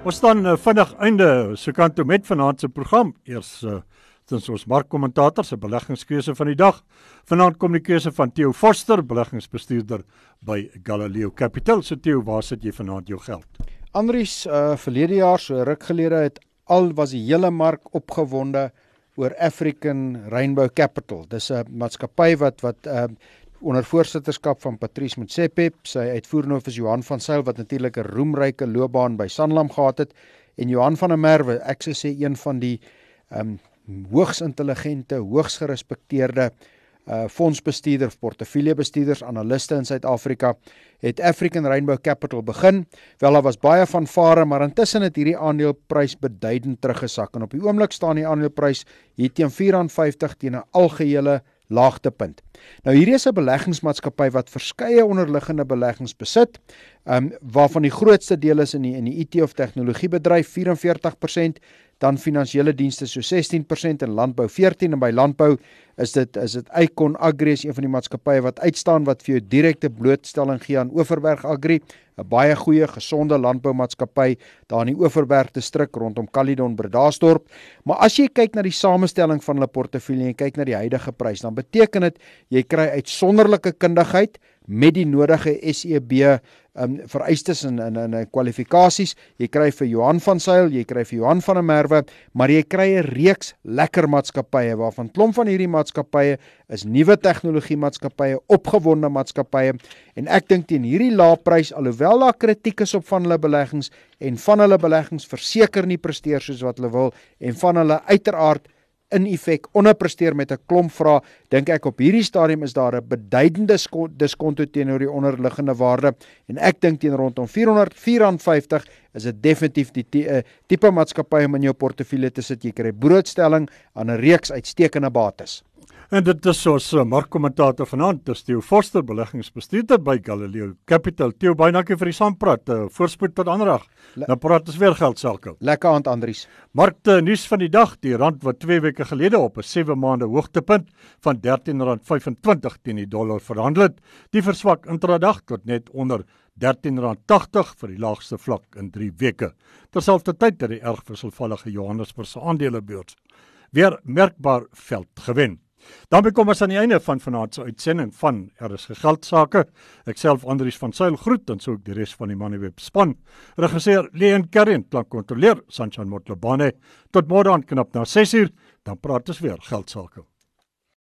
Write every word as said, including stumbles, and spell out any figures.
Ons staan uh, vinnig einde so kant toe met vanaand se program. Eers uh, sinds ons markkommentator se beleggingskeuse van die dag. Vanaand kom die keuse van Theo Forster, beleggingsbestuurder by Galileo Capital. So Theo, waar sit jy vanaand jou geld? Andries, uh, verlede jaar, so ruk gelede, het al was die hele mark opgewonde oor African Rainbow Capital. Dis 'n maatskappy wat wat uh, onder voorsitterskap van Patrice Motsepe, sy uitvoerende hoof is Johan van Zyl, wat natuurlik 'n roemryke loopbaan by Sanlam gehad het, en Johan van der Merwe, ek sou sê een van die um, hoogs intelligente, hoogs gerespekteerde uh, fondsbestuurders, portefeuljebestuurders, analiste in Suid-Afrika, het African Rainbow Capital begin. Wel, daar was baie vanvare, maar intussen het hierdie aandeleprys beduidend teruggesak, en op die oomblik staan die aandeleprys hier teen vier rand vyftig teen 'n algehele laagtepunt. Nou hierdie is 'n beleggingsmaatskappy wat verskeie onderliggende beleggings besit, um, waarvan die grootste deel is in die, in die I T of tegnologiebedryf vyf en veertig persent, dan finansiële dienste so sestien persent en landbou veertien persent, en by landbou is dit is dit Eikon Agri, is een van die maatskappye wat uitstaan, wat vir jou direkte blootstelling gee aan Overberg Agri, 'n baie goeie, gesonde landboumaatskappy daar in die Overberg distrik rondom Caledon, Bredasdorp. Maar as jy kyk na die samestelling van hulle portefeulje en jy kyk na die huidige prys, dan beteken dit jy kry uitsonderlike kundigheid met die nodige S E B um, vereistes en, en, en, en kwalifikasies. Jy kry vir Johan van Zyl, jy kry vir Johan van der Merwe, maar jy kry 'n reeks lekker maatskappye, waarvan klomp van hierdie maatskappye is nuwe tegnologie maatskappye, opgewonde maatskappye, en ek dink teen hierdie lae prys, alhoewel daar kritiek is op van hulle beleggings, en van hulle beleggings verseker nie presteer soos wat hulle wil, en van hulle uiteraard in effek onderpresteer met 'n klomp vrae, dink ek op hierdie stadium is daar 'n beduidende diskonto teenoor die onderliggende waarde, en ek dink teen rondom vier rand vyftig is dit definitief die tipe maatskappy om in jou portefeulje te sit. Jy kry broodstelling aan 'n reeks uitstekende bates. En dit is soos uh, markkommentator vanaand, dis Theo Forster, beleggingsbestuurder by Galileo Capital. Theo, baie dankie vir die saampraat, uh, voorspoed tot aandag. Nou praat ons weer geld sake. Lekker aand, Andries. Markte nuus van die dag, die rand wat twee weke gelede op 'n sewe maande hoogtepunt van dertien rand vyfentwintig teen die dollar verhandel het, die verswak intradag tot net onder dertien rand tagtig vir die laagste vlak in drie weke. Terselfdertyd het die erg wisselvallige Johannesburgse aandelebeurs weer merkbaar veld gewen. Dan kom ons aan die einde van vanaand se uitsending van R S G Geld Sake. Ek self Andries van Zyl groet, en so ook die res van die Moneyweb span. Regisseur Leon Kerrien, klankkontroleur Sanchan Motlobane. Tot môre aan knap na ses uur, dan praat ons weer Geld Sake.